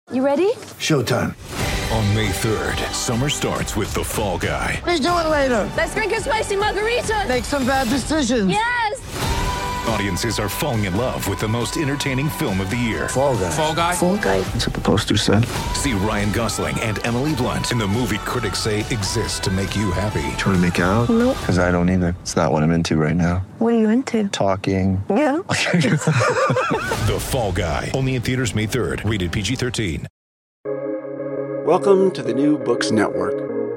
You ready? Showtime. On May 3rd, summer starts with The Fall Guy. Let's do it later. Let's drink a spicy margarita. Make some bad decisions. Yes! Audiences are falling in love with the most entertaining film of the year. Fall Guy. Fall Guy? Fall guy. That's what the poster said. See Ryan Gosling and Emily Blunt in the movie critics say exists to make you happy. Trying to make it out? Nope. Because I don't either. It's not what I'm into right now. What are you into? Talking. Yeah. The Fall Guy. Only in theaters May 3rd. Rated PG-13. Welcome to the New Books Network.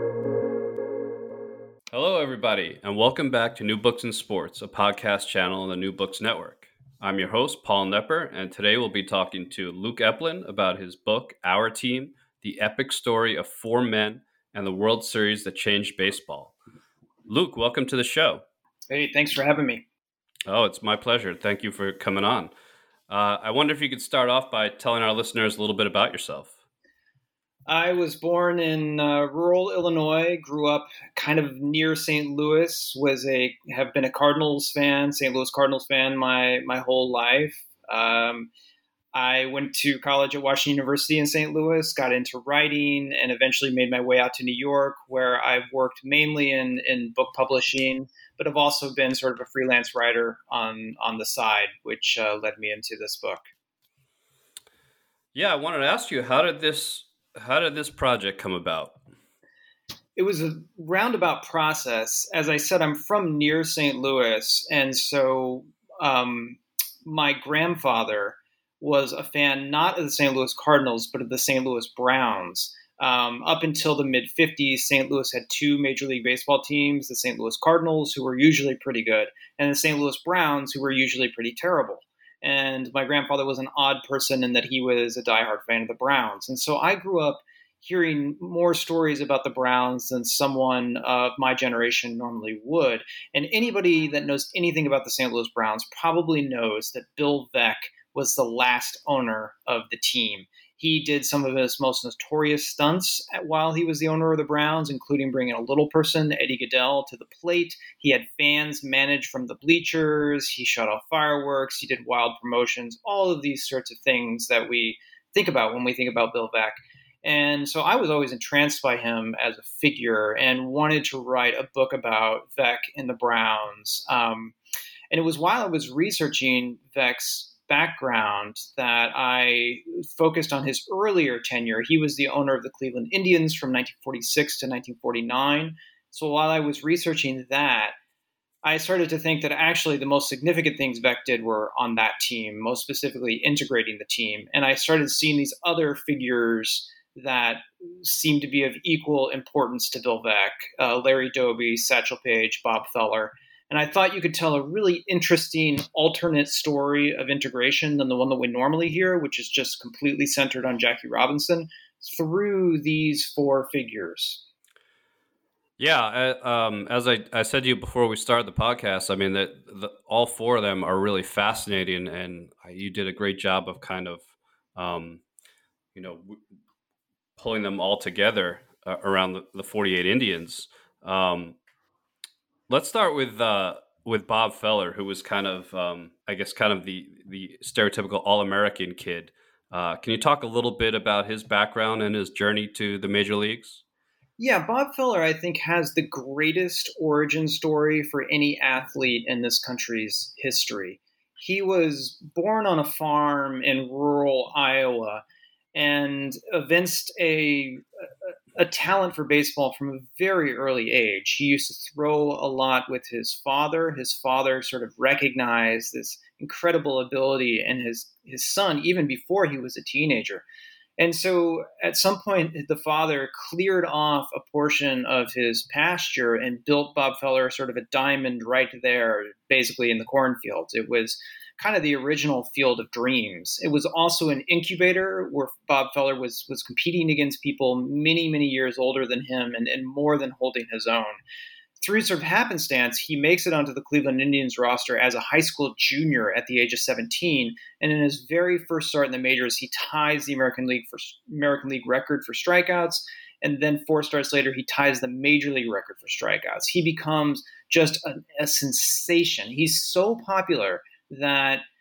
Hello, everybody, and welcome back to New Books in Sports, a podcast channel on the New Books Network. I'm your host, Paul Nepper, and today we'll be talking to Luke Eplin about his book, Our Team, The Epic Story of Four Men and the World Series That Changed Baseball. Luke, welcome to the show. Hey, thanks for having me. Oh, it's my pleasure. Thank you for coming on. I wonder if you could start off by telling our listeners a little bit about yourself. I was born in rural Illinois, grew up kind of near St. Louis, have been a Cardinals fan, St. Louis Cardinals fan my whole life. I went to college at Washington University in St. Louis, got into writing, and eventually made my way out to New York, where I've worked mainly in book publishing, but have also been sort of a freelance writer on the side, which led me into this book. Yeah, I wanted to ask you, how did this project come about? It was a roundabout process. As I said, I'm from near St. Louis, and so my grandfather was a fan not of the St. Louis Cardinals, but of the St. Louis Browns. Up until the mid-'50s, St. Louis had two Major League Baseball teams, the St. Louis Cardinals, who were usually pretty good, and the St. Louis Browns, who were usually pretty terrible. And my grandfather was an odd person in that he was a diehard fan of the Browns. And so I grew up hearing more stories about the Browns than someone of my generation normally would. And anybody that knows anything about the St. Louis Browns probably knows that Bill Veeck was the last owner of the team. He did some of his most notorious stunts while he was the owner of the Browns, including bringing a little person, Eddie Goodell, to the plate. He had fans managed from the bleachers. He shut off fireworks. He did wild promotions, all of these sorts of things that we think about when we think about Bill Veeck. And so I was always entranced by him as a figure and wanted to write a book about Veeck and the Browns. And it was while I was researching Veeck's background that I focused on his earlier tenure. He was the owner of the Cleveland Indians from 1946 to 1949. So while I was researching that, I started to think that actually the most significant things Veeck did were on that team, most specifically integrating the team. And I started seeing these other figures that seemed to be of equal importance to Bill Veeck, Larry Doby, Satchel Paige, Bob Feller. And I thought you could tell a really interesting alternate story of integration than the one that we normally hear, which is just completely centered on Jackie Robinson, through these four figures. Yeah, as I said to you before we started the podcast, I mean, all four of them are really fascinating, and you did a great job of kind of, pulling them all together around the 48 Indians. Let's start with Bob Feller, who was kind of the stereotypical All-American kid. Can you talk a little bit about his background and his journey to the major leagues? Yeah, Bob Feller, I think, has the greatest origin story for any athlete in this country's history. He was born on a farm in rural Iowa and evinced a talent for baseball from a very early age. He used to throw a lot with his father. His father sort of recognized this incredible ability in his son even before he was a teenager. And so at some point, the father cleared off a portion of his pasture and built Bob Feller sort of a diamond right there, basically in the cornfields. It was kind of the original Field of Dreams. It was also an incubator where Bob Feller was competing against people many, many years older than him and more than holding his own. Through sort of happenstance, he makes it onto the Cleveland Indians roster as a high school junior at the age of 17. And in his very first start in the majors, he ties the American League record for strikeouts. And then 4 starts later, he ties the Major League record for strikeouts. He becomes just a sensation. He's so popular that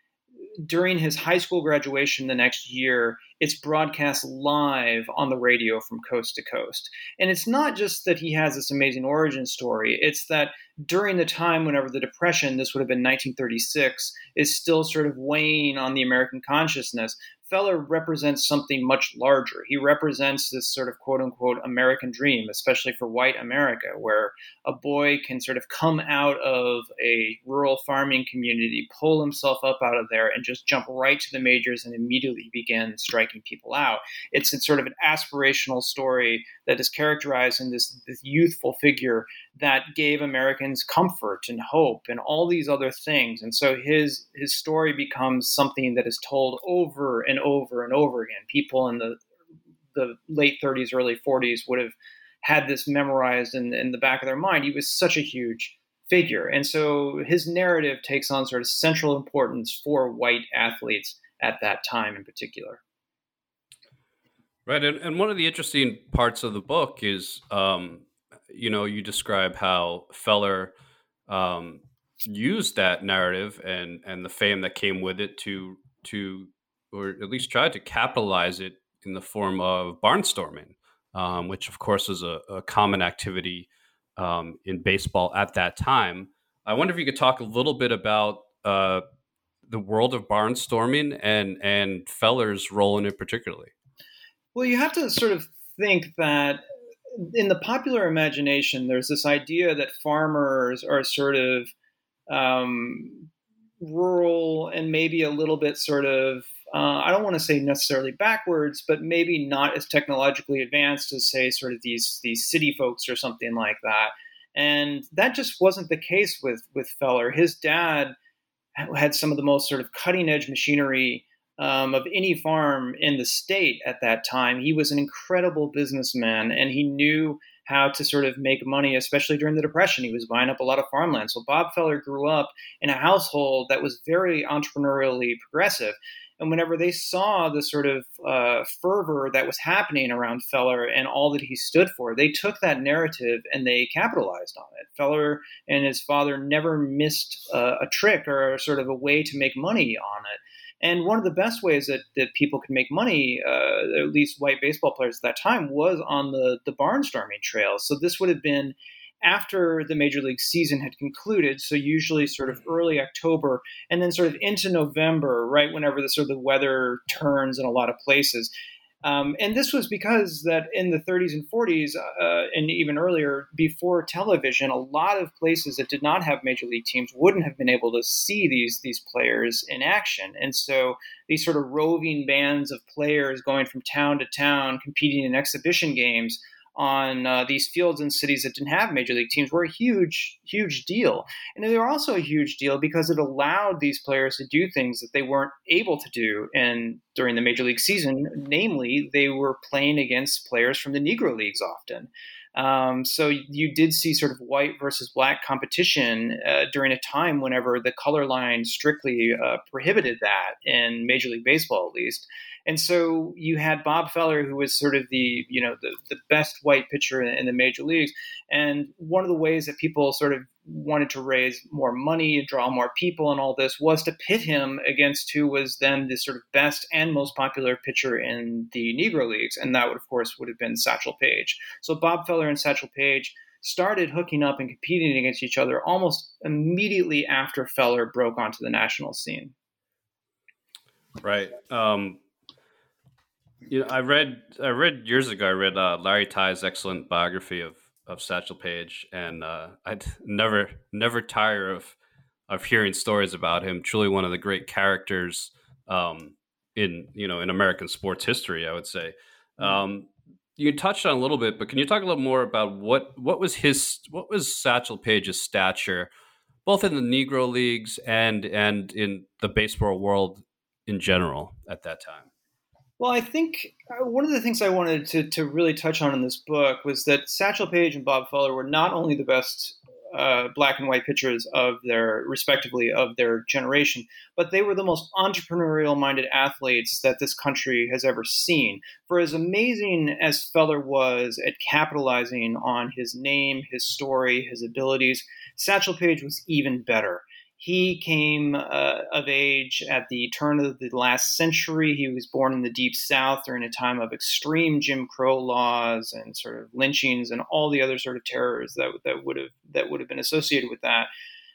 during his high school graduation the next year, it's broadcast live on the radio from coast to coast. And it's not just that he has this amazing origin story. It's that during the time whenever the Depression, this would have been 1936, is still sort of weighing on the American consciousness, Feller represents something much larger. He represents this sort of quote unquote American dream, especially for white America, where a boy can sort of come out of a rural farming community, pull himself up out of there, and just jump right to the majors and immediately begin striking people out. It's sort of an aspirational story that is characterized in this youthful figure that gave Americans comfort and hope and all these other things. And so his story becomes something that is told over and over and over again. People in the late 30s, early 40s would have had this memorized in the back of their mind. He was such a huge figure. And so his narrative takes on sort of central importance for white athletes at that time in particular. Right. And one of the interesting parts of the book is, you describe how Feller used that narrative and the fame that came with it to or at least tried to capitalize it in the form of barnstorming, which of course is a common activity in baseball at that time. I wonder if you could talk a little bit about the world of barnstorming and Feller's role in it particularly. Well, you have to sort of think that in the popular imagination, there's this idea that farmers are sort of rural and maybe a little bit sort of, I don't want to say necessarily backwards, but maybe not as technologically advanced as, say, sort of these city folks or something like that. And that just wasn't the case with Feller. His dad had some of the most sort of cutting edge machinery of any farm in the state at that time. He was an incredible businessman, and he knew how to sort of make money, especially during the Depression. He was buying up a lot of farmland. So Bob Feller grew up in a household that was very entrepreneurially progressive. And whenever they saw the sort of fervor that was happening around Feller and all that he stood for, they took that narrative and they capitalized on it. Feller and his father never missed a trick or sort of a way to make money on it. And one of the best ways that people could make money, at least white baseball players at that time, was on the barnstorming trails. So this would have been after the Major League season had concluded, so usually sort of early October, and then sort of into November, right whenever the weather turns in a lot of places. And this was because that in the 30s and 40s, and even earlier, before television, a lot of places that did not have major league teams wouldn't have been able to see these players in action. And so these sort of roving bands of players going from town to town, competing in exhibition games on these fields in cities that didn't have major league teams were a huge, huge deal. And they were also a huge deal because it allowed these players to do things that they weren't able to do during the major league season. Namely, they were playing against players from the Negro Leagues often. So you did see sort of white versus black competition during a time whenever the color line strictly prohibited that in Major League Baseball, at least. And so you had Bob Feller, who was sort of the best white pitcher in the major leagues. And one of the ways that people sort of wanted to raise more money, draw more people and all this was to pit him against who was then the sort of best and most popular pitcher in the Negro Leagues. And that would, of course, would have been Satchel Paige. So Bob Feller and Satchel Paige started hooking up and competing against each other almost immediately after Feller broke onto the national scene. Right. I read years ago. I read Larry Tye's excellent biography of Satchel Paige, and I'd never tire of hearing stories about him. Truly one of the great characters in American sports history, I would say. You touched on a little bit, but can you talk a little more about what was Satchel Paige's stature, both in the Negro Leagues and in the baseball world in general at that time? Well, I think one of the things I wanted to really touch on in this book was that Satchel Paige and Bob Feller were not only the best black and white pitchers respectively of their generation, but they were the most entrepreneurial-minded athletes that this country has ever seen. For as amazing as Feller was at capitalizing on his name, his story, his abilities, Satchel Paige was even better. He came of age at the turn of the last century. He was born in the Deep South during a time of extreme Jim Crow laws and sort of lynchings and all the other sort of terrors that would have been associated with that.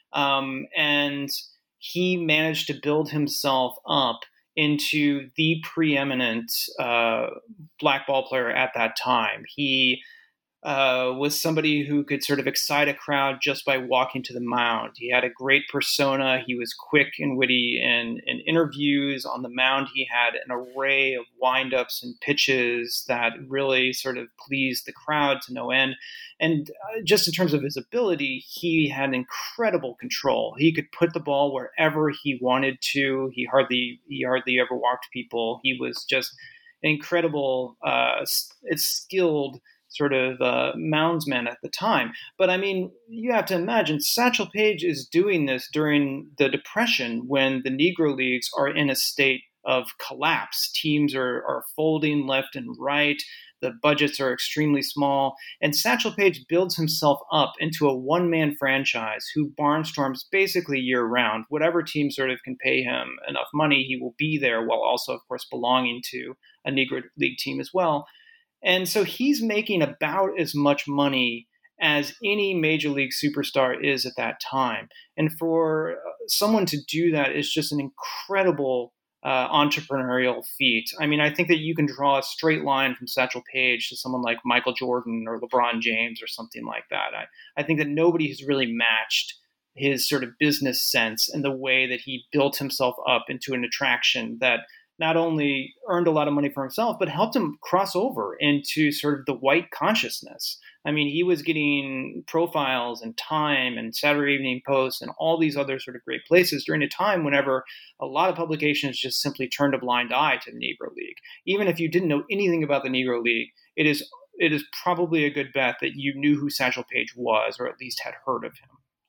And he managed to build himself up into the preeminent black ball player at that time. He was somebody who could sort of excite a crowd just by walking to the mound. He had a great persona. He was quick and witty in interviews. On the mound, he had an array of windups and pitches that really sort of pleased the crowd to no end. And just in terms of his ability, he had incredible control. He could put the ball wherever he wanted to. He hardly ever walked people. He was just an incredible, skilled sort of moundsman at the time. But I mean, you have to imagine Satchel Paige is doing this during the Depression when the Negro Leagues are in a state of collapse. Teams are folding left and right. The budgets are extremely small. And Satchel Paige builds himself up into a one-man franchise who barnstorms basically year-round. Whatever team sort of can pay him enough money, he will be there, while also, of course, belonging to a Negro League team as well. And so he's making about as much money as any major league superstar is at that time. And for someone to do that is just an incredible entrepreneurial feat. I mean, I think that you can draw a straight line from Satchel Paige to someone like Michael Jordan or LeBron James or something like that. I think that nobody has really matched his sort of business sense and the way that he built himself up into an attraction that not only earned a lot of money for himself, but helped him cross over into sort of the white consciousness. I mean, he was getting profiles and Time and Saturday Evening Post and all these other sort of great places during a time whenever a lot of publications just simply turned a blind eye to the Negro League. Even if you didn't know anything about the Negro League, it is probably a good bet that you knew who Satchel Paige was, or at least had heard of him.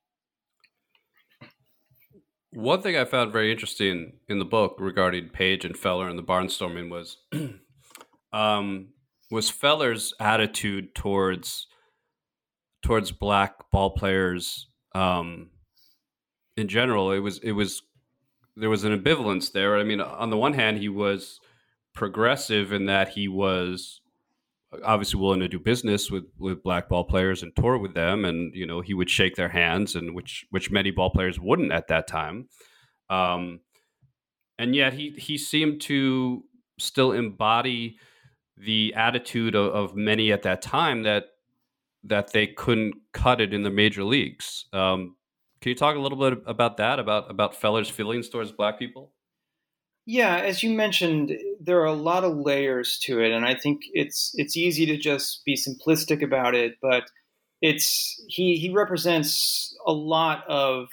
One thing I found very interesting in the book regarding Page and Feller and the barnstorming was Feller's attitude towards black ball players in general. There was an ambivalence there. I mean, on the one hand, he was progressive in that he was obviously willing to do business with black ball players and tour with them, and he would shake their hands, and which many ball players wouldn't at that time, and yet he seemed to still embody the attitude of many at that time that they couldn't cut it in the major leagues. Can you talk a little bit about that, about Feller's feelings towards black people? Yeah, as you mentioned, there are a lot of layers to it, and I think it's easy to just be simplistic about it. But he represents a lot of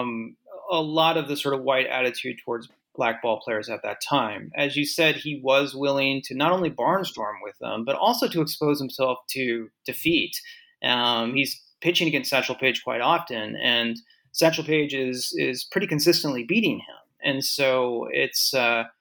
the sort of white attitude towards black ball players at that time. As you said, he was willing to not only barnstorm with them, but also to expose himself to defeat. He's pitching against Satchel Paige quite often, and Satchel Paige is pretty consistently beating him. And so it's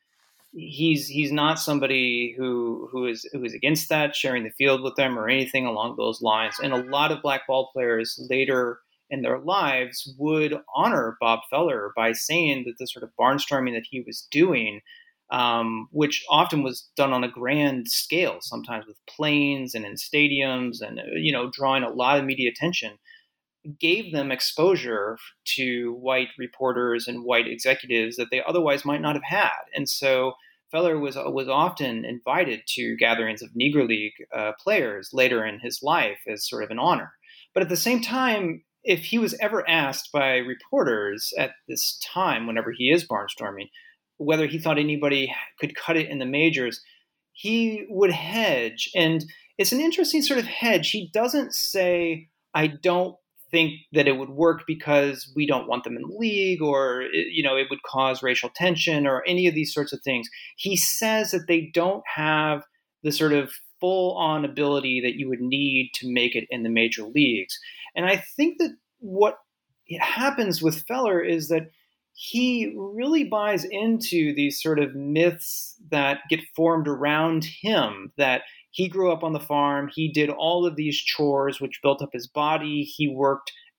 he's not somebody who is against that, sharing the field with them or anything along those lines. And a lot of black ball players later in their lives would honor Bob Feller by saying that the sort of barnstorming that he was doing, which often was done on a grand scale, sometimes with planes and in stadiums and drawing a lot of media attention, gave them exposure to white reporters and white executives that they otherwise might not have had. And so Feller was often invited to gatherings of Negro League players later in his life as sort of an honor. But at the same time, if he was ever asked by reporters at this time, whenever he is barnstorming, whether he thought anybody could cut it in the majors, he would hedge. And it's an interesting sort of hedge. He doesn't say, I don't think that it would work because we don't want them in the league, or it would cause racial tension or any of these sorts of things. He says that they don't have the sort of full-on ability that you would need to make it in the major leagues. And I think that what happens with Feller is that he really buys into these sort of myths that get formed around him, that he grew up on the farm. He did all of these chores, which built up his body. He worked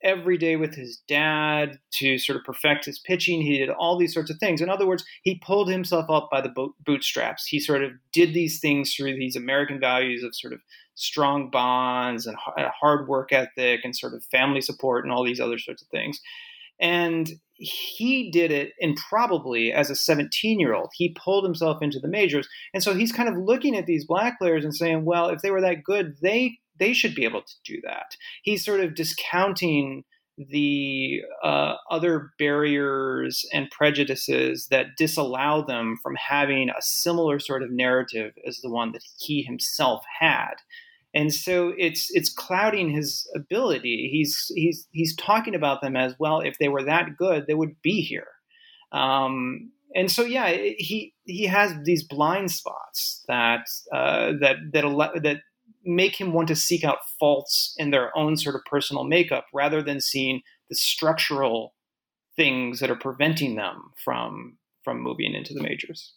every day with his dad to sort of perfect his pitching. He did all these sorts of things. In other words, he pulled himself up by the bootstraps. He sort of did these things through these American values of sort of strong bonds and hard work ethic and sort of family support and all these other sorts of things. And he did it, and probably as a 17-year-old, he pulled himself into the majors. And so he's kind of looking at these black players and saying, well, if they were that good, they should be able to do that. He's sort of discounting the other barriers and prejudices that disallow them from having a similar sort of narrative as the one that he himself had. And so it's clouding his ability. He's talking about them as, well, if they were that good, they would be here. And so, yeah, he has these blind spots that make him want to seek out faults in their own sort of personal makeup, rather than seeing the structural things that are preventing them from moving into the majors.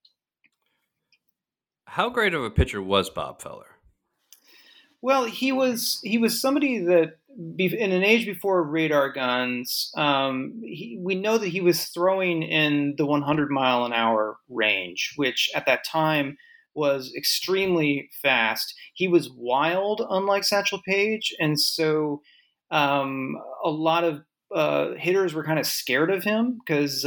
How great of a pitcher was Bob Feller? Well, he was somebody that, in an age before radar guns, we know that he was throwing in the 100 mile an hour range, which at that time was extremely fast. He was wild, unlike Satchel Paige, and so a lot of hitters were kind of scared of him because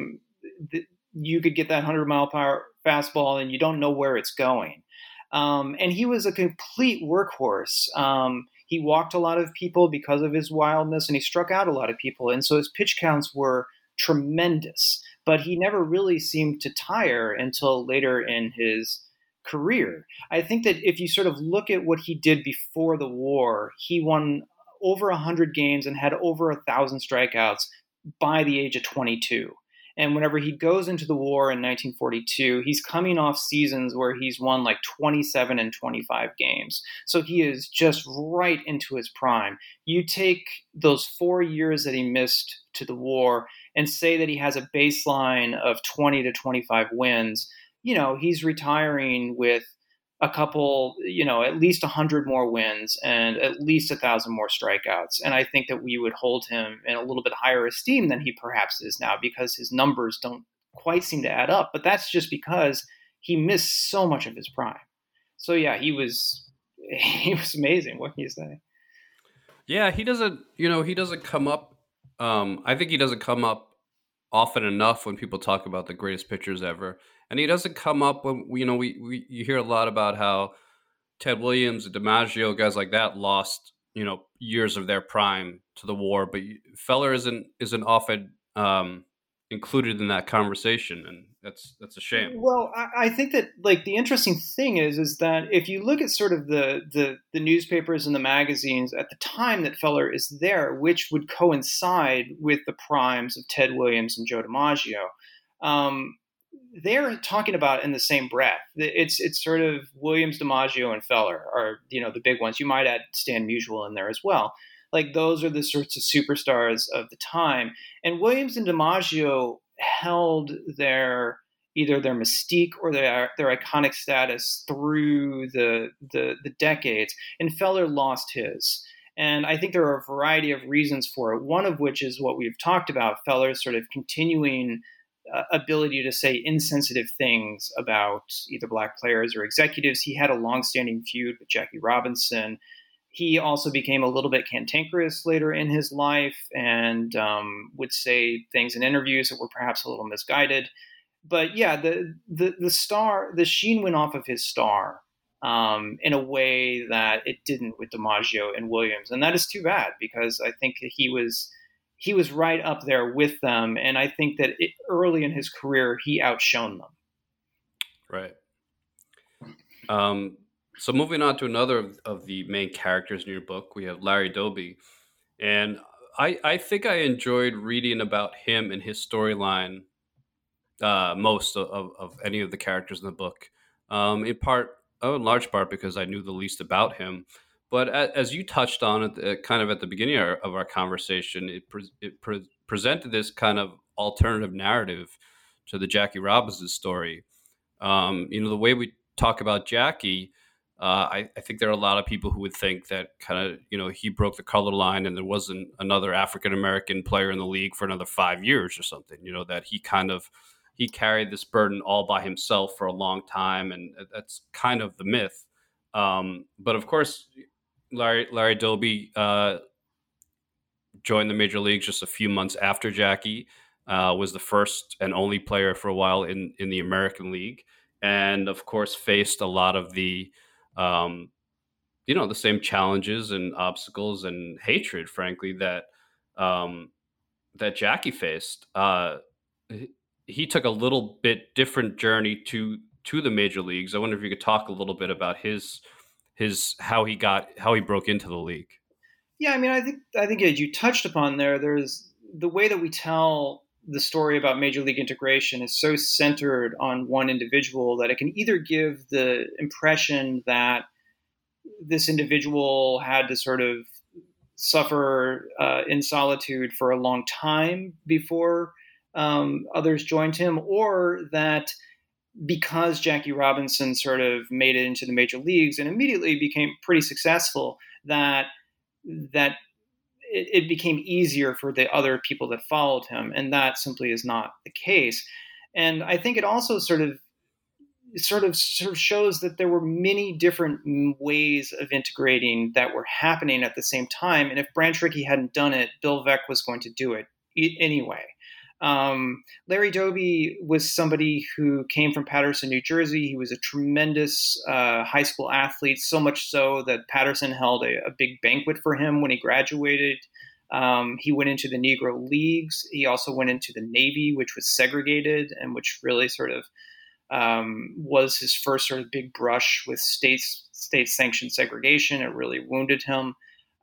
you could get that 100 mile per hour fastball and you don't know where it's going. And he was a complete workhorse. He walked a lot of people because of his wildness, and he struck out a lot of people. And so his pitch counts were tremendous, but he never really seemed to tire until later in his career. I think that if you sort of look at what he did before the war, he won over 100 games and had over 1,000 strikeouts by the age of 22. And whenever he goes into the war in 1942, he's coming off seasons where he's won like 27 and 25 games. So he is just right into his prime. You take those 4 years that he missed to the war and say that he has a baseline of 20 to 25 wins, he's retiring with a couple, at least 100 more wins and at least 1,000 more strikeouts. And I think that we would hold him in a little bit higher esteem than he perhaps is now, because his numbers don't quite seem to add up. But that's just because he missed so much of his prime. So yeah, he was amazing. What can you say? Yeah, he doesn't come up. I think he doesn't come up often enough when people talk about the greatest pitchers ever. And he doesn't come up when, you hear a lot about how Ted Williams and DiMaggio, guys like that, lost, years of their prime to the war. But Feller isn't often included in that conversation, and that's a shame. Well, I think that the interesting thing is that if you look at sort of the newspapers and the magazines at the time that Feller is there, which would coincide with the primes of Ted Williams and Joe DiMaggio, they're talking about in the same breath. It's sort of Williams, DiMaggio, and Feller are the big ones. You might add Stan Musial in there as well. Those are the sorts of superstars of the time. And Williams and DiMaggio held either their mystique or their iconic status through the decades, and Feller lost his. And I think there are a variety of reasons for it, one of which is what we've talked about, Feller's sort of continuing ability to say insensitive things about either black players or executives. He had a longstanding feud with Jackie Robinson. He also became a little bit cantankerous later in his life and would say things in interviews that were perhaps a little misguided. But yeah, the sheen went off of his star in a way that it didn't with DiMaggio and Williams. And that is too bad, because I think that he was right up there with them. And I think that early in his career, he outshone them. Right. So moving on to another of the main characters in your book, we have Larry Doby. And I think I enjoyed reading about him and his storyline most of any of the characters in the book, in large part because I knew the least about him. But as you touched on it, kind of at the beginning of our conversation, it presented this kind of alternative narrative to the Jackie Robinson story. The way we talk about Jackie, I think there are a lot of people who would think that kind of, he broke the color line and there wasn't another African-American player in the league for another 5 years or something, that he carried this burden all by himself for a long time. And that's kind of the myth. But of course, Larry Doby joined the major leagues just a few months after Jackie, was the first and only player for a while in the American League. And of course, faced a lot of the the same challenges and obstacles and hatred, frankly, that that Jackie faced. He took a little bit different journey to the major leagues. I wonder if you could talk a little bit about his how he broke into the league. Yeah, I mean, I think as you touched upon there's the way that we tell the story about major league integration is so centered on one individual that it can either give the impression that this individual had to sort of suffer in solitude for a long time before others joined him, or that because Jackie Robinson sort of made it into the major leagues and immediately became pretty successful, that it became easier for the other people that followed him. And that simply is not the case. And I think it also sort of shows that there were many different ways of integrating that were happening at the same time. And if Branch Rickey hadn't done it, Bill Veeck was going to do it anyway. Larry Doby was somebody who came from Paterson, New Jersey. He was a tremendous high school athlete, so much so that Paterson held a big banquet for him when he graduated. He went into the Negro Leagues. He also went into the Navy, which was segregated and which really sort of was his first sort of big brush with state-sanctioned segregation. It really wounded him.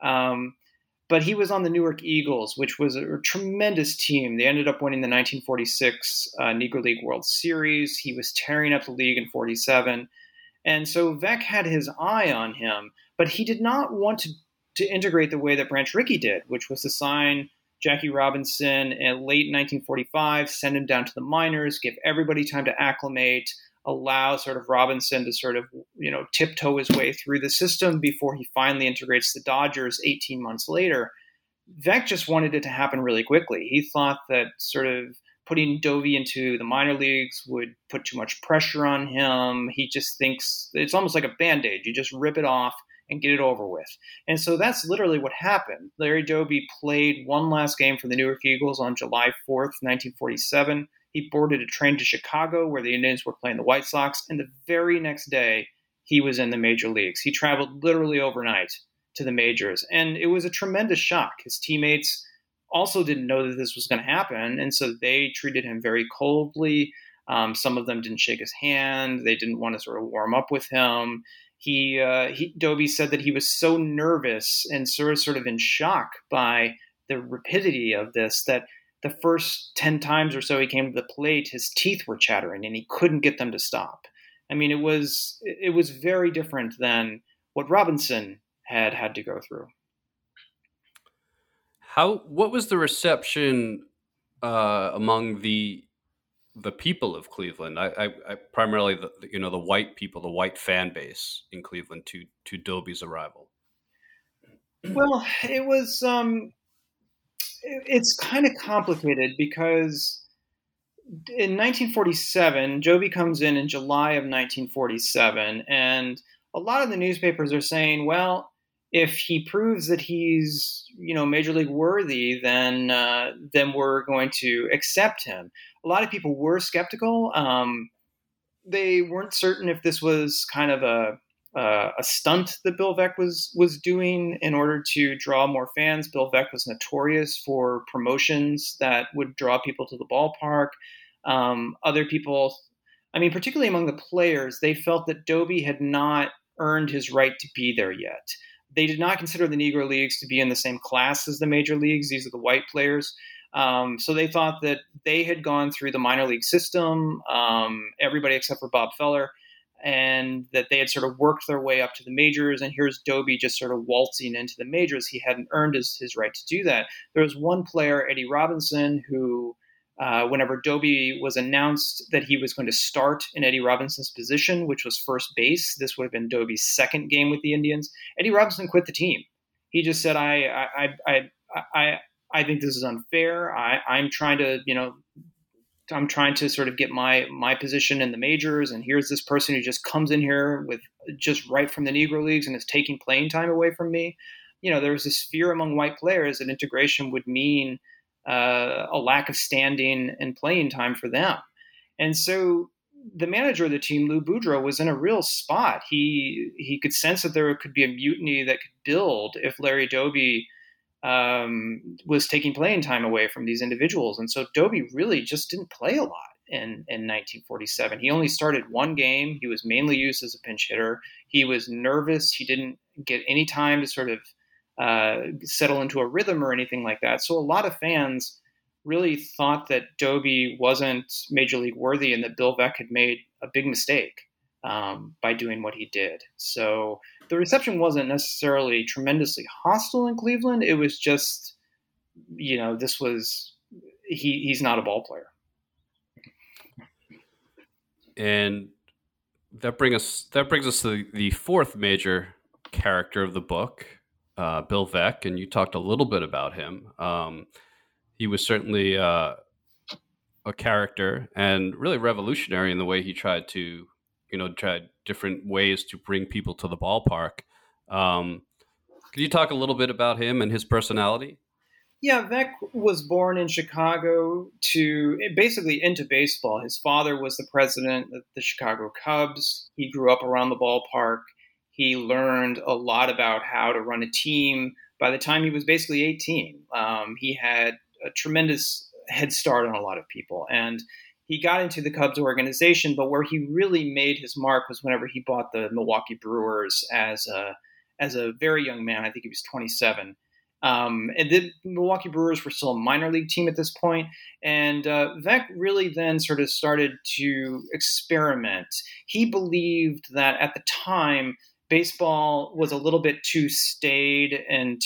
But he was on the Newark Eagles, which was a tremendous team. They ended up winning the 1946 Negro League World Series. He was tearing up the league in 47. And so Veeck had his eye on him, but he did not want to integrate the way that Branch Rickey did, which was to sign Jackie Robinson in late 1945, send him down to the minors, give everybody time to acclimate, allow sort of Robinson to sort of, tiptoe his way through the system before he finally integrates the Dodgers 18 months later. Veeck just wanted it to happen really quickly. He thought that sort of putting Doby into the minor leagues would put too much pressure on him. He just thinks it's almost like a Band-Aid. You just rip it off and get it over with. And so that's literally what happened. Larry Doby played one last game for the Newark Eagles on July 4th, 1947. He boarded a train to Chicago where the Indians were playing the White Sox. And the very next day, he was in the major leagues. He traveled literally overnight to the majors. And it was a tremendous shock. His teammates also didn't know that this was going to happen. And so they treated him very coldly. Some of them didn't shake his hand. They didn't want to sort of warm up with him. Doby said that he was so nervous and sort of in shock by the rapidity of this that the first 10 times or so he came to the plate, his teeth were chattering and he couldn't get them to stop. I mean, it was very different than what Robinson had to go through. What was the reception among the people of Cleveland? I primarily the white people, the white fan base in Cleveland to Doby's arrival. Well, it was it's kind of complicated because in 1947, Doby comes in July of 1947, and a lot of the newspapers are saying, well, if he proves that he's, major league worthy, then we're going to accept him. A lot of people were skeptical. They weren't certain if this was kind of a stunt that Bill Veeck was doing in order to draw more fans. Bill Veeck was notorious for promotions that would draw people to the ballpark. Other people, particularly among the players, they felt that Doby had not earned his right to be there yet. They did not consider the Negro Leagues to be in the same class as the major leagues. These are the white players. So they thought that they had gone through the minor league system, everybody except for Bob Feller, and that they had sort of worked their way up to the majors. And here's Doby just sort of waltzing into the majors. He hadn't earned his right to do that. There was one player, Eddie Robinson, who whenever Doby was announced that he was going to start in Eddie Robinson's position, which was first base. This would have been Doby's second game with the Indians. Eddie Robinson quit the team. He just said, I think this is unfair. I'm trying to sort of get my position in the majors, and here's this person who just comes in here with just right from the Negro Leagues and is taking playing time away from me. There was this fear among white players that integration would mean a lack of standing and playing time for them. And so the manager of the team, Lou Boudreau, was in a real spot. He could sense that there could be a mutiny that could build if Larry Doby was taking playing time away from these individuals. And so Doby really just didn't play a lot in 1947. He only started one game. He was mainly used as a pinch hitter. He was nervous. He didn't get any time to sort of settle into a rhythm or anything like that. So a lot of fans really thought that Doby wasn't major league worthy and that Bill Veeck had made a big mistake by doing what he did. So the reception wasn't necessarily tremendously hostile in Cleveland. It was just, he's not a ball player. And that brings us to the fourth major character of the book, Bill Veeck, and you talked a little bit about him. He was certainly a character and really revolutionary in the way he tried different ways to bring people to the ballpark. Could you talk a little bit about him and his personality? Yeah, Veeck was born in Chicago basically into baseball. His father was the president of the Chicago Cubs. He grew up around the ballpark. He learned a lot about how to run a team by the time he was basically 18. He had a tremendous head start on a lot of people. And he got into the Cubs organization, but where he really made his mark was whenever he bought the Milwaukee Brewers as a very young man. I think he was 27. And the Milwaukee Brewers were still a minor league team at this point. And Veeck really then sort of started to experiment. He believed that at the time, baseball was a little bit too staid and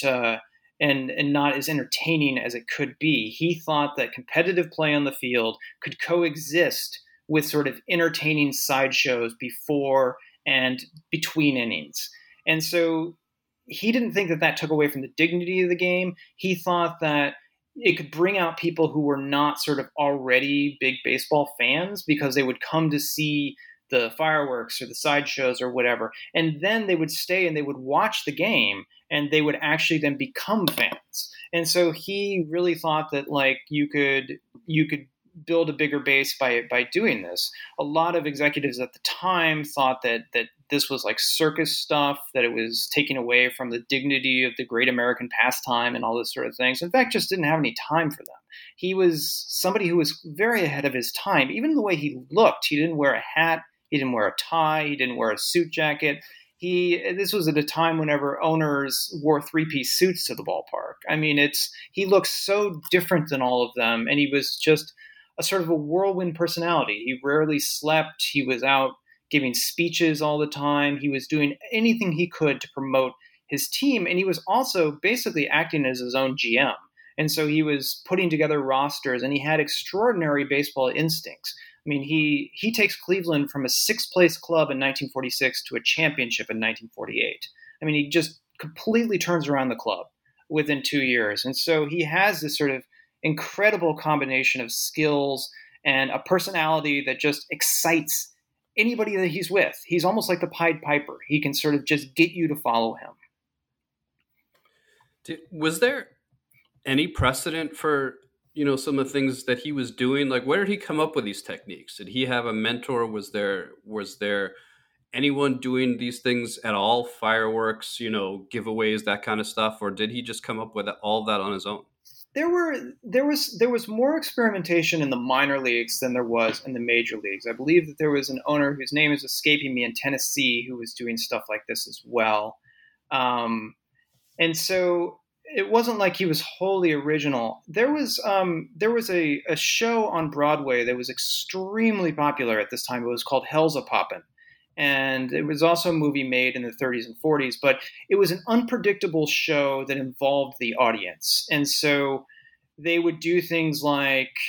not as entertaining as it could be. He thought that competitive play on the field could coexist with sort of entertaining sideshows before and between innings. And so he didn't think that took away from the dignity of the game. He thought that it could bring out people who were not sort of already big baseball fans because they would come to see the fireworks or the sideshows or whatever. And then they would stay and they would watch the game and they would actually then become fans. And so he really thought that you could build a bigger base by doing this. A lot of executives at the time thought that this was like circus stuff, that it was taking away from the dignity of the great American pastime and all this sort of things. In fact, just didn't have any time for them. He was somebody who was very ahead of his time. Even the way he looked, he didn't wear a hat, he didn't wear a tie, he didn't wear a suit jacket. This was at a time whenever owners wore three-piece suits to the ballpark. I mean, he looked so different than all of them, and he was just a sort of a whirlwind personality. He rarely slept. He was out giving speeches all the time. He was doing anything he could to promote his team, and he was also basically acting as his own GM. And so he was putting together rosters, and he had extraordinary baseball instincts. I mean, he takes Cleveland from a sixth-place club in 1946 to a championship in 1948. I mean, he just completely turns around the club within 2 years. And so he has this sort of incredible combination of skills and a personality that just excites anybody that he's with. He's almost like the Pied Piper. He can sort of just get you to follow him. Was there any precedent for some of the things that he was doing? Like, where did he come up with these techniques? Did he have a mentor? Was there anyone doing these things at all? Fireworks, giveaways, that kind of stuff? Or did he just come up with all that on his own? There was more experimentation in the minor leagues than there was in the major leagues. I believe that there was an owner whose name is escaping me in Tennessee who was doing stuff like this as well. And so it wasn't like he was wholly original. There was a show on Broadway that was extremely popular at this time. It was called Hell's a Poppin'. And it was also a movie made in the 30s and 40s, but it was an unpredictable show that involved the audience. And so they would do things like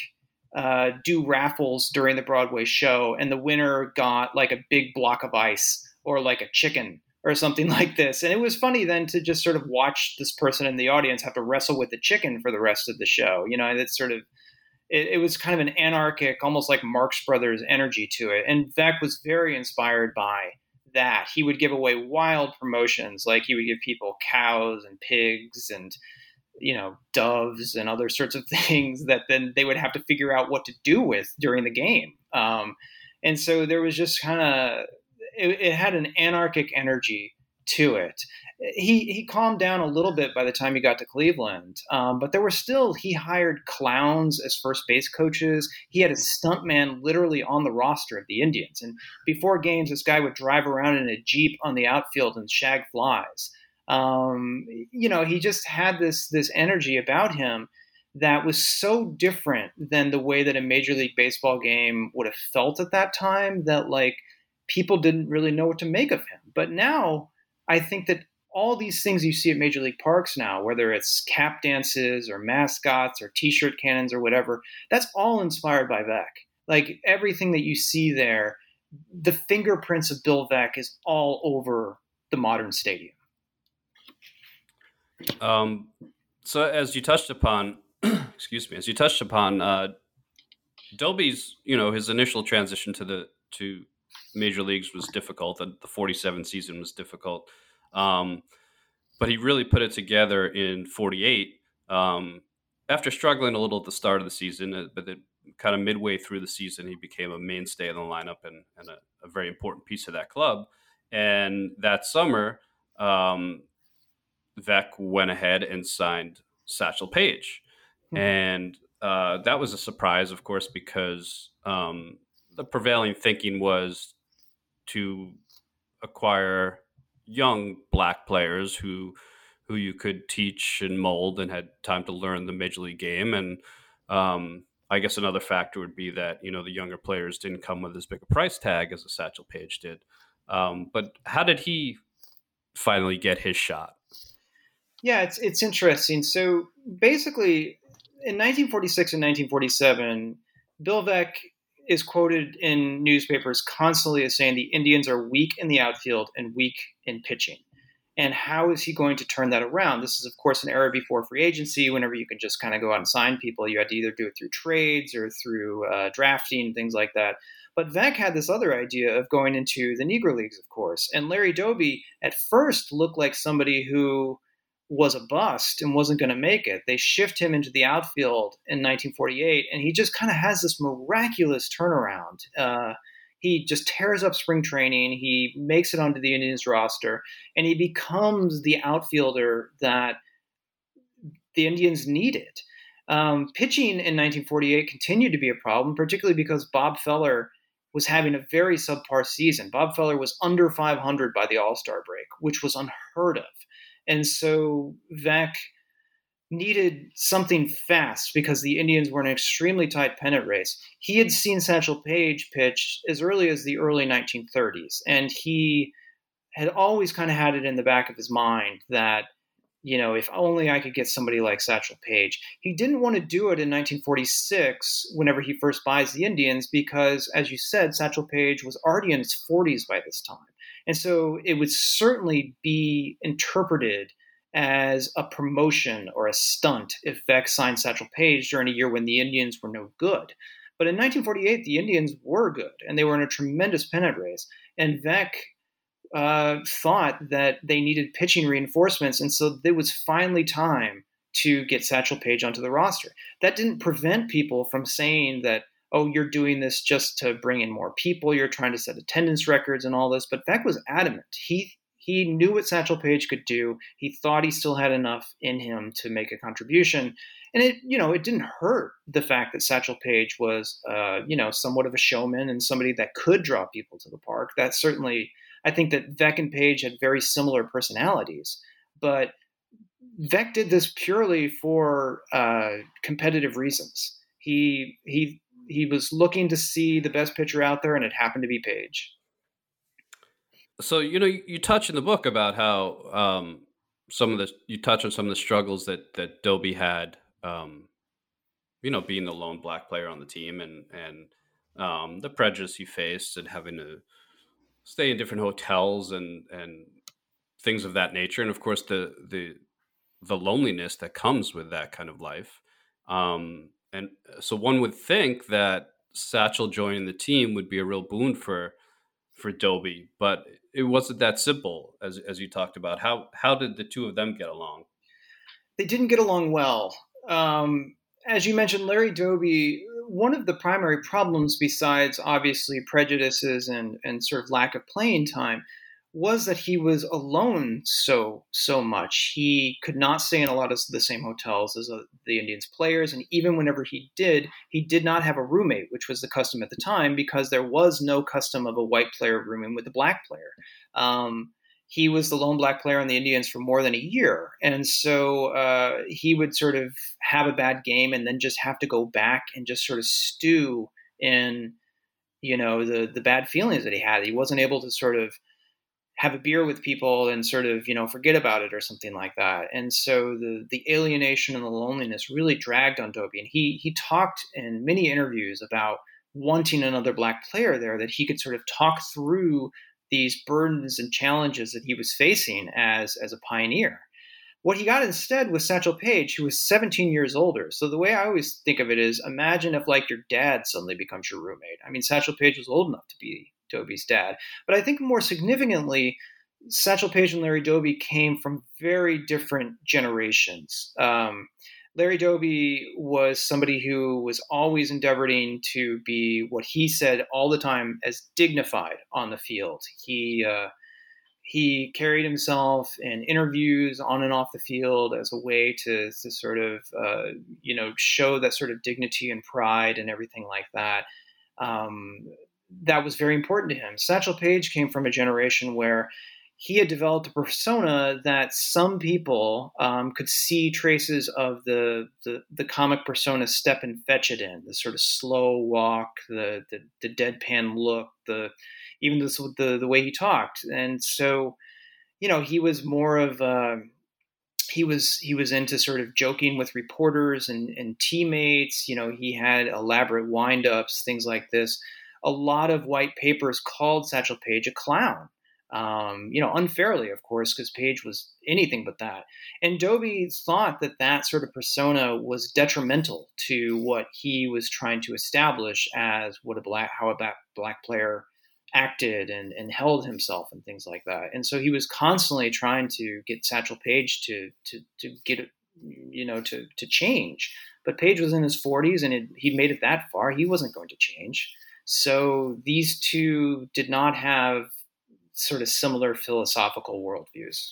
do raffles during the Broadway show, and the winner got like a big block of ice or like a chicken or something like this. And it was funny then to just sort of watch this person in the audience have to wrestle with the chicken for the rest of the show. And it's sort of, it was kind of an anarchic, almost like Marx Brothers energy to it. And Vec was very inspired by that. He would give away wild promotions, like he would give people cows and pigs and doves and other sorts of things that then they would have to figure out what to do with during the game. And so there was just kind of, it had an anarchic energy to it. He calmed down a little bit by the time he got to Cleveland, but he hired clowns as first base coaches. He had a stuntman literally on the roster of the Indians. And before games, this guy would drive around in a Jeep on the outfield and shag flies. He just had this energy about him that was so different than the way that a Major League Baseball game would have felt at that time, that like people didn't really know what to make of him. But now I think that all these things you see at Major League Parks now, whether it's cap dances or mascots or t-shirt cannons or whatever, that's all inspired by Vec. Like everything that you see there, the fingerprints of Bill Vec is all over the modern stadium. So as you touched upon, Doby's, his initial transition to major leagues was difficult. The 47 season was difficult. But he really put it together in 48, after struggling a little at the start of the season, but then kind of midway through the season, he became a mainstay in the lineup and a very important piece of that club. And that summer, Vec went ahead and signed Satchel Paige. And that was a surprise, of course, because the prevailing thinking was to acquire young black players who you could teach and mold and had time to learn the major league game. And I guess another factor would be that, the younger players didn't come with as big a price tag as a Satchel Paige did. But how did he finally get his shot? Yeah, it's interesting. So basically in 1946 and 1947, Bill Vec is quoted in newspapers constantly as saying the Indians are weak in the outfield and weak in pitching. And how is he going to turn that around? This is, of course, an era before free agency, whenever you could just kind of go out and sign people. You had to either do it through trades or through drafting, things like that. But Vec had this other idea of going into the Negro Leagues, of course. And Larry Doby at first looked like somebody who was a bust and wasn't going to make it. They shift him into the outfield in 1948, and he just kind of has this miraculous turnaround. He just tears up spring training. He makes it onto the Indians roster, and he becomes the outfielder that the Indians needed. Pitching in 1948 continued to be a problem, particularly because Bob Feller was having a very subpar season. Bob Feller was under 500 by the All-Star break, which was unheard of. And so Vec needed something fast because the Indians were in an extremely tight pennant race. He had seen Satchel Paige pitch as early as the early 1930s, and he had always kind of had it in the back of his mind that, if only I could get somebody like Satchel Paige. He didn't want to do it in 1946 whenever he first buys the Indians because, as you said, Satchel Paige was already in his 40s by this time. And so it would certainly be interpreted as a promotion or a stunt if Vec signed Satchel Paige during a year when the Indians were no good. But in 1948, the Indians were good, and they were in a tremendous pennant race. And Vec thought that they needed pitching reinforcements, and so it was finally time to get Satchel Paige onto the roster. That didn't prevent people from saying that, oh, you're doing this just to bring in more people, you're trying to set attendance records and all this. But Vec was adamant. He knew what Satchel Paige could do. He thought he still had enough in him to make a contribution. And it didn't hurt the fact that Satchel Paige was, somewhat of a showman and somebody that could draw people to the park. That certainly, I think that Vec and Paige had very similar personalities. But Vec did this purely for competitive reasons. He was looking to see the best pitcher out there, and it happened to be Paige. So, you touch in the book about how you touch on some of the struggles that Doby had being the lone black player on the team, and the prejudice he faced, and having to stay in different hotels and things of that nature, and of course the loneliness that comes with that kind of life. And so one would think that Satchel joining the team would be a real boon for Dobie, but it wasn't that simple, as you talked about. How did the two of them get along? They didn't get along well. As you mentioned, Larry Dobie, one of the primary problems, besides obviously prejudices and sort of lack of playing time, was that he was alone so much. He could not stay in a lot of the same hotels as the Indians players, and even whenever he did not have a roommate, which was the custom at the time, because there was no custom of a white player rooming with a black player. He was the lone black player on the Indians for more than a year, and so he would sort of have a bad game and then just have to go back and just sort of stew in, the bad feelings that he had. He wasn't able to sort of have a beer with people and sort of, forget about it or something like that. And so the alienation and the loneliness really dragged on Dobie. And he talked in many interviews about wanting another black player there, that he could sort of talk through these burdens and challenges that he was facing as a pioneer. What he got instead was Satchel Paige, who was 17 years older. So the way I always think of it is, imagine if like your dad suddenly becomes your roommate. I mean, Satchel Paige was old enough to be Dobie's dad. But I think more significantly, Satchel Paige and Larry Dobie came from very different generations. Larry Dobie was somebody who was always endeavoring to be what he said all the time as dignified on the field. He carried himself in interviews on and off the field as a way to sort of, show that sort of dignity and pride and everything like that. That was very important to him. Satchel Paige came from a generation where he had developed a persona that some people could see traces of the comic persona Stepin Fetchit in, the sort of slow walk, the deadpan look, even the way he talked. And so, he was more of he was into sort of joking with reporters and teammates. He had elaborate wind-ups, things like this. A lot of white papers called Satchel Paige a clown, unfairly, of course, because Paige was anything but that. And Dobie thought that sort of persona was detrimental to what he was trying to establish as how a black player acted and held himself and things like that. And so he was constantly trying to get Satchel Paige to get it, to change. But Paige was in his 40s and he'd made it that far. He wasn't going to change. So these two did not have sort of similar philosophical worldviews.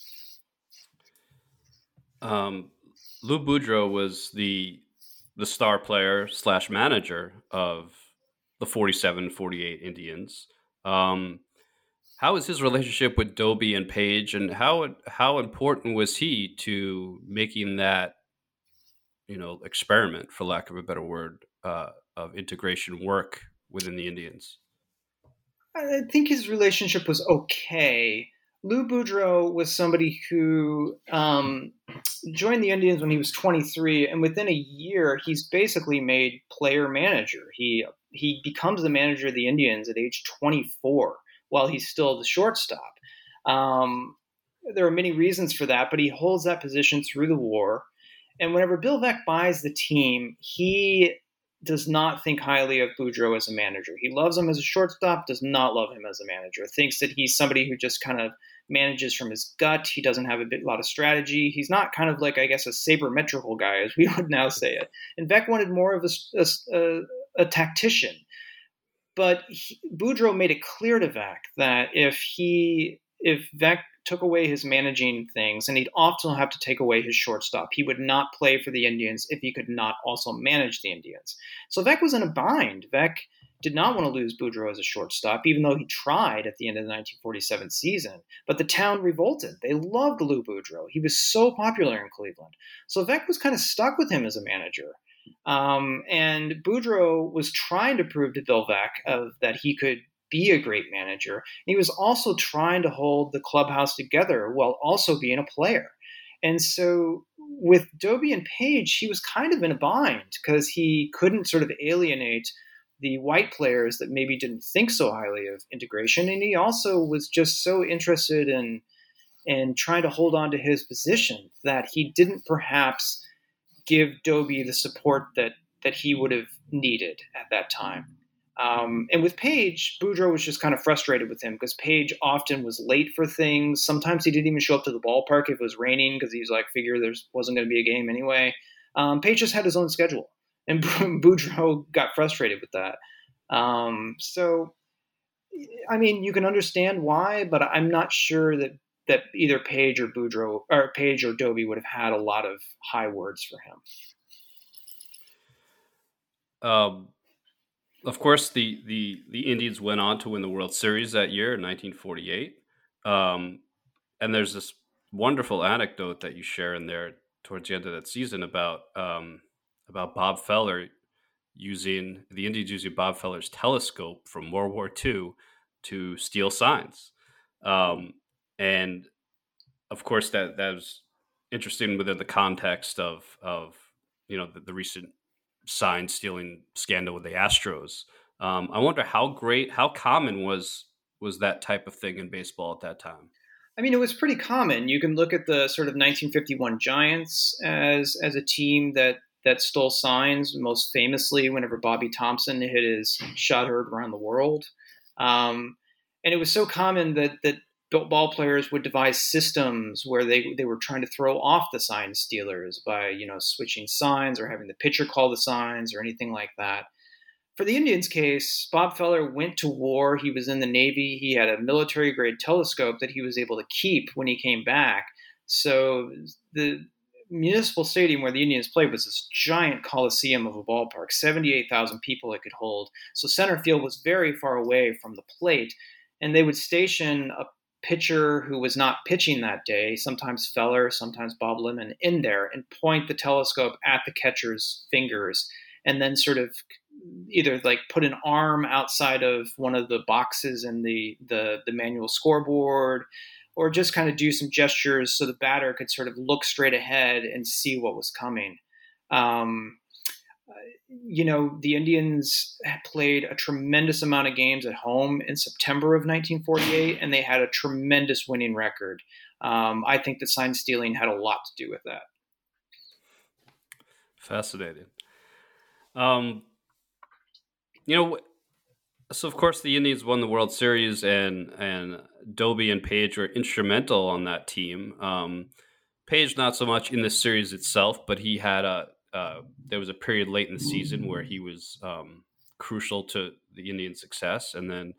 Lou Boudreau was the star player / manager of the 47-48 Indians. How is his relationship with Dobie and Paige, and how important was he to making that, experiment, for lack of a better word, of integration work within the Indians? I think his relationship was okay. Lou Boudreau was somebody who joined the Indians when he was 23, and within a year, he's basically made player manager. He becomes the manager of the Indians at age 24, while he's still the shortstop. There are many reasons for that, but he holds that position through the war. And whenever Bill Veeck buys the team, he does not think highly of Boudreau as a manager. He loves him as a shortstop, does not love him as a manager, thinks that he's somebody who just kind of manages from his gut. He doesn't have a lot of strategy. He's not kind of like, I guess, a sabermetrical guy, as we would now say it. And Veeck wanted more of a tactician. But Boudreau made it clear to Veeck that if Veeck took away his managing things, and he'd also have to take away his shortstop, he would not play for the Indians if he could not also manage the Indians. So Veeck was in a bind. Veeck did not want to lose Boudreau as a shortstop, even though he tried at the end of the 1947 season. But the town revolted. They loved Lou Boudreau. He was so popular in Cleveland. So Veeck was kind of stuck with him as a manager. And Boudreau was trying to prove to Bill Veeck that he could be a great manager. And he was also trying to hold the clubhouse together while also being a player. And so with Doby and Page, he was kind of in a bind because he couldn't sort of alienate the white players that maybe didn't think so highly of integration. And he also was just so interested in trying to hold on to his position that he didn't perhaps give Doby the support that he would have needed at that time. And with Page, Boudreau was just kind of frustrated with him because Page often was late for things. Sometimes he didn't even show up to the ballpark if it was raining because he was like, figure there wasn't going to be a game anyway. Page just had his own schedule, and Boudreau got frustrated with that. So, I mean, you can understand why, but I'm not sure that either Page or Boudreau or Page or Doby would have had a lot of high words for him. Of course, the Indians went on to win the World Series that year in 1948. And there's this wonderful anecdote that you share in there towards the end of that season about Bob Feller using Bob Feller's telescope from World War II to steal signs. And of course, that was interesting within the context of the recent sign stealing scandal with the Astros. I wonder how common was that type of thing in baseball at that time? I mean, it was pretty common. You can look at the sort of 1951 Giants as a team that stole signs, most famously whenever Bobby Thompson hit his shot heard around the world. And it was so common that ball players would devise systems where they were trying to throw off the sign stealers by, switching signs or having the pitcher call the signs or anything like that. For the Indians' case, Bob Feller went to war. He was in the Navy. He had a military-grade telescope that he was able to keep when he came back. So the municipal stadium where the Indians played was this giant coliseum of a ballpark, 78,000 people it could hold. So center field was very far away from the plate, and they would station a pitcher who was not pitching that day, sometimes Feller, sometimes Bob Lemon, in there and point the telescope at the catcher's fingers and then sort of either like put an arm outside of one of the boxes in the manual scoreboard or just kind of do some gestures so the batter could sort of look straight ahead and see what was coming. The Indians played a tremendous amount of games at home in September of 1948, and they had a tremendous winning record. I think that sign stealing had a lot to do with that. Fascinating. So of course the Indians won the World Series, and Doby and Page were instrumental on that team. Page not so much in the series itself, but he had there was a period late in the season where he was crucial to the Indians' success, and then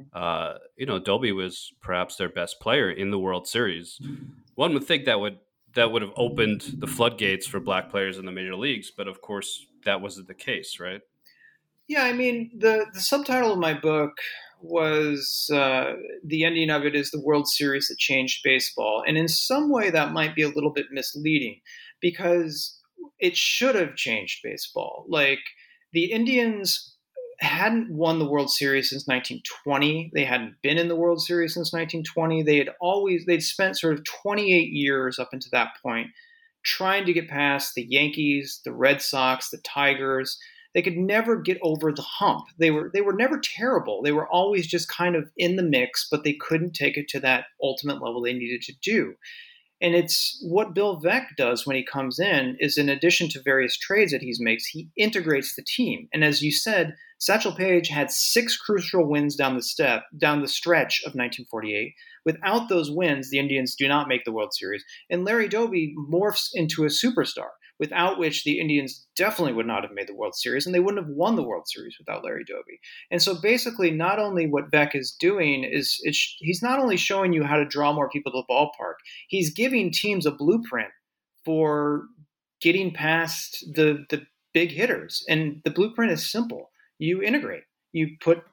Doby was perhaps their best player in the World Series. One would think that would have opened the floodgates for black players in the major leagues, but of course that wasn't the case, right? Yeah, I mean, the subtitle of my book was the ending of it is the World Series that changed baseball. And in some way that might be a little bit misleading because it should have changed baseball. Like the Indians hadn't won the World Series since 1920. They hadn't been in the World Series since 1920. They'd spent sort of 28 years up until that point trying to get past the Yankees, the Red Sox, the Tigers. They could never get over the hump. They were never terrible. They were always just kind of in the mix, but they couldn't take it to that ultimate level they needed to do. And it's what Bill Veeck does when he comes in is in addition to various trades that he makes, he integrates the team. And as you said, Satchel Paige had 6 crucial wins down the stretch of 1948. Without those wins, the Indians do not make the World Series. And Larry Doby morphs into a superstar, without which the Indians definitely would not have made the World Series, and they wouldn't have won the World Series without Larry Doby. And so basically, not only what Veeck is doing is he's not only showing you how to draw more people to the ballpark, he's giving teams a blueprint for getting past the big hitters. And the blueprint is simple. You integrate. You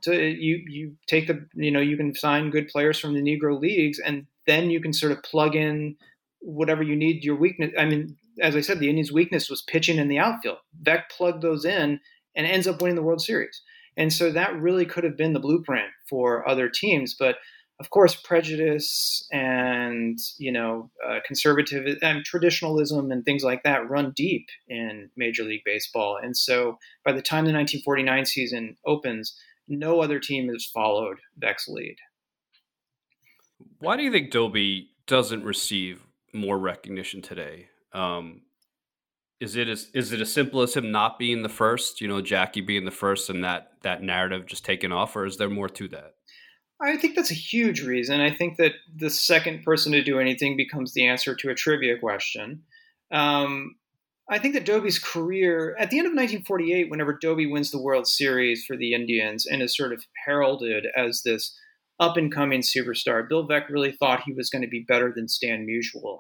take you can sign good players from the Negro leagues, and then you can sort of plug in whatever you need, your weakness. I mean, as I said, the Indians' weakness was pitching in the outfield. Veeck plugged those in and ends up winning the World Series. And so that really could have been the blueprint for other teams. But of course, prejudice and, conservative and traditionalism and things like that run deep in Major League Baseball. And so by the time the 1949 season opens, no other team has followed Veck's lead. Why do you think Doby doesn't receive more recognition today? Is it as simple as him not being the first, Jackie being the first, and that narrative just taking off, or is there more to that? I think that's a huge reason. I think that the second person to do anything becomes the answer to a trivia question. I think that Doby's career, at the end of 1948, whenever Doby wins the World Series for the Indians and is sort of heralded as this up-and-coming superstar, Bill Veeck really thought he was going to be better than Stan Musial.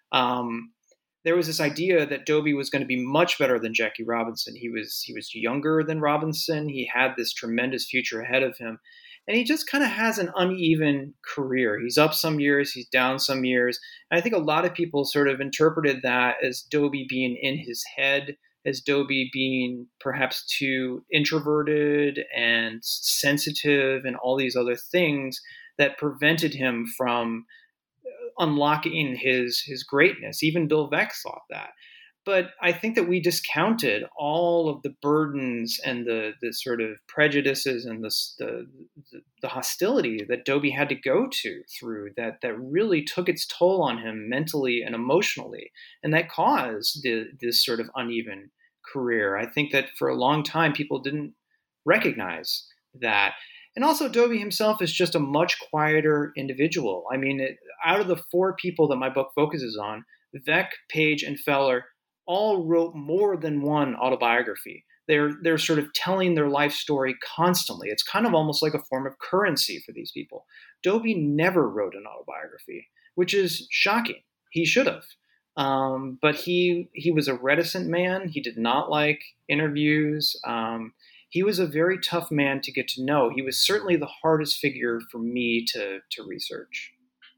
There was this idea that Doby was going to be much better than Jackie Robinson. He was younger than Robinson. He had this tremendous future ahead of him. And he just kind of has an uneven career. He's up some years, he's down some years. And I think a lot of people sort of interpreted that as Doby being in his head, as Doby being perhaps too introverted and sensitive and all these other things that prevented him from unlocking his greatness. Even Bill Veeck thought that. But I think that we discounted all of the burdens and the sort of prejudices and the hostility that Doby had to go through that really took its toll on him mentally and emotionally, and that caused this sort of uneven career. I think that for a long time people didn't recognize that. And also Doby himself is just a much quieter individual. I mean, out of the four people that my book focuses on, Veeck, Page, and Feller all wrote more than one autobiography. They're sort of telling their life story constantly. It's kind of almost like a form of currency for these people. Doby never wrote an autobiography, which is shocking. He should have. But he was a reticent man. He did not like interviews. He was a very tough man to get to know. He was certainly the hardest figure for me to research.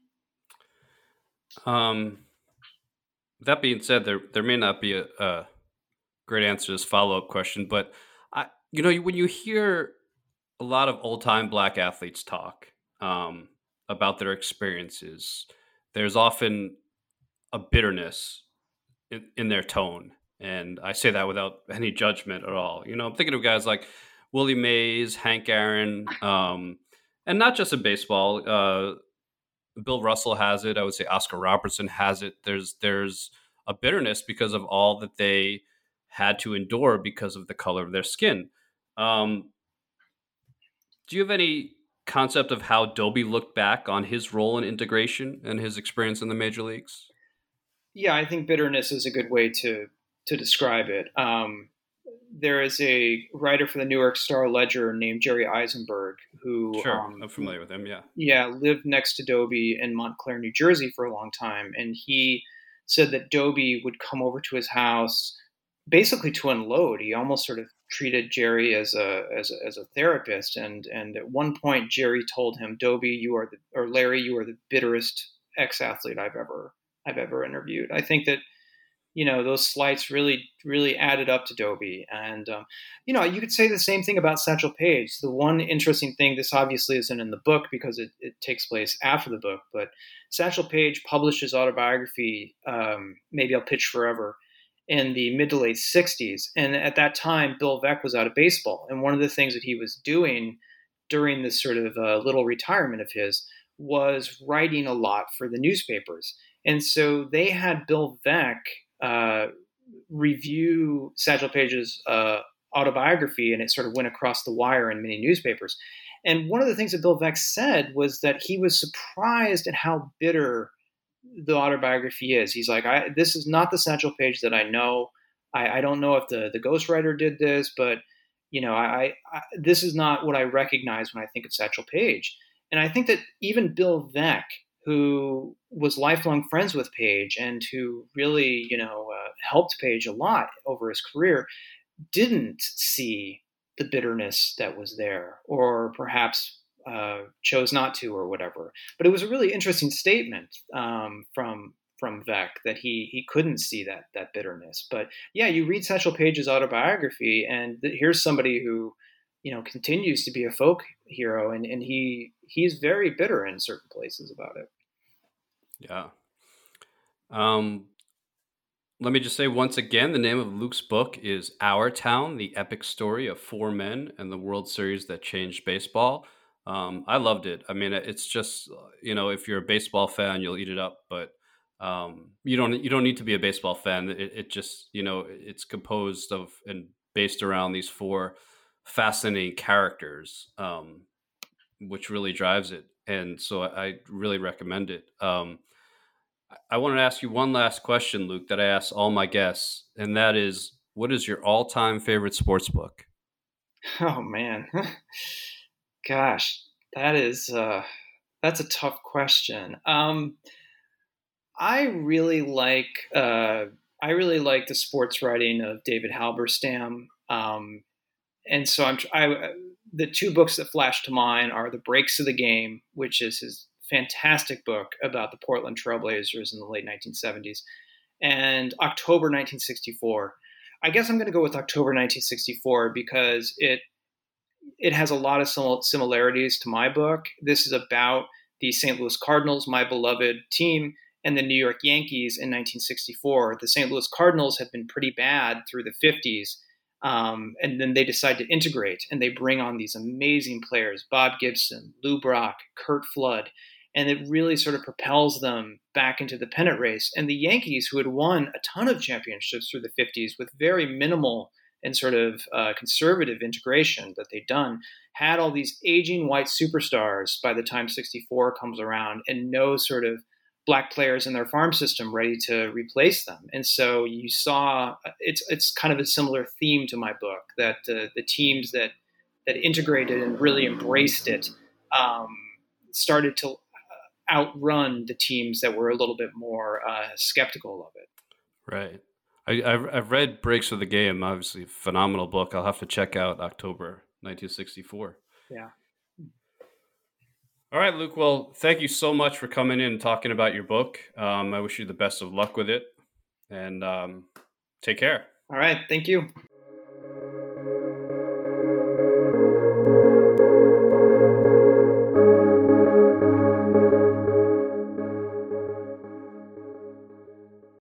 That being said, there may not be a great answer to this follow-up question, but when you hear a lot of old-time Black athletes talk about their experiences, there's often a bitterness in their tone, and I say that without any judgment at all. I'm thinking of guys like Willie Mays, Hank Aaron, and not just in baseball. Bill Russell has it. I would say Oscar Robertson has it. There's a bitterness because of all that they had to endure because of the color of their skin. Do you have any concept of how Doby looked back on his role in integration and his experience in the major leagues? Yeah, I think bitterness is a good way to describe it. There is a writer for the New York Star-Ledger named Jerry Eisenberg who I'm familiar with him. Lived next to Doby in Montclair, New Jersey for a long time, and he said that Doby would come over to his house basically to unload. He almost sort of treated Jerry as a therapist, and at one point Jerry told him, Doby, Larry, you are the bitterest ex-athlete I've ever interviewed. I think that those slights really, really added up to Doby. And, you could say the same thing about Satchel Paige. The one interesting thing, this obviously isn't in the book because it takes place after the book, but Satchel Paige published his autobiography, Maybe I'll Pitch Forever, in the mid to late 60s. And at that time, Bill Veeck was out of baseball. And one of the things that he was doing during this sort of little retirement of his was writing a lot for the newspapers. And so they had Bill Veeck review Satchel Paige's autobiography, and it sort of went across the wire in many newspapers. And one of the things that Bill Veeck said was that he was surprised at how bitter the autobiography is. He's like, this is not the Satchel Paige that I know. I don't know if the ghostwriter did this, but this is not what I recognize when I think of Satchel Paige. And I think that even Bill Veeck, who was lifelong friends with Page and who really, helped Page a lot over his career, didn't see the bitterness that was there, or perhaps chose not to, or whatever. But it was a really interesting statement from Veeck that he couldn't see that bitterness. But yeah, you read Satchel Paige's autobiography, and here's somebody who continues to be a folk hero, and he he's very bitter in certain places about it. Yeah. Let me just say once again, the name of Luke's book is Our Town, the epic story of four men and the World Series that changed baseball. I loved it. I mean, it's just, if you're a baseball fan, you'll eat it up, but you don't need to be a baseball fan. It just, it's composed of and based around these four fascinating characters, which really drives it. And so I really recommend it. I want to ask you one last question, Luke, that I ask all my guests, and that is, what is your all-time favorite sports book? Oh man, gosh, that's a tough question. I really like the sports writing of David Halberstam, and so the two books that flash to mind are The Breaks of the Game, which is his fantastic book about the Portland Trailblazers in the late 1970s, and October 1964. I guess I'm going to go with October 1964 because it has a lot of similarities to my book. This is about the St. Louis Cardinals, my beloved team, and the New York Yankees in 1964. The St. Louis Cardinals have been pretty bad through the 50s, and then they decide to integrate, and they bring on these amazing players, Bob Gibson, Lou Brock, Curt Flood, and it really sort of propels them back into the pennant race. And the Yankees, who had won a ton of championships through the 50s with very minimal and sort of conservative integration that they'd done, had all these aging white superstars by the time 64 comes around, and no sort of black players in their farm system ready to replace them. And so you saw it's kind of a similar theme to my book, that the teams that integrated and really embraced it started to outrun the teams that were a little bit more skeptical of it. Right. I've read Breaks of the Game, obviously phenomenal book. I'll have to check out October 1964. Yeah. All right, Luke. Well, thank you so much for coming in and talking about your book. I wish you the best of luck with it, and take care. All right. Thank you.